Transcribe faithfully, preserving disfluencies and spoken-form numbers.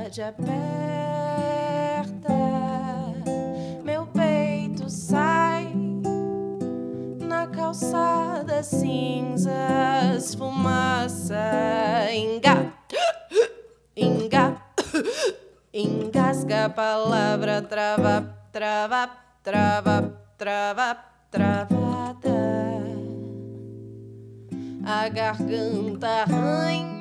saudade aperta, meu peito sai na calçada cinzas, fumaça, enga, enga, engasga a palavra, trava, trava, trava, trava, travada, a garganta arranha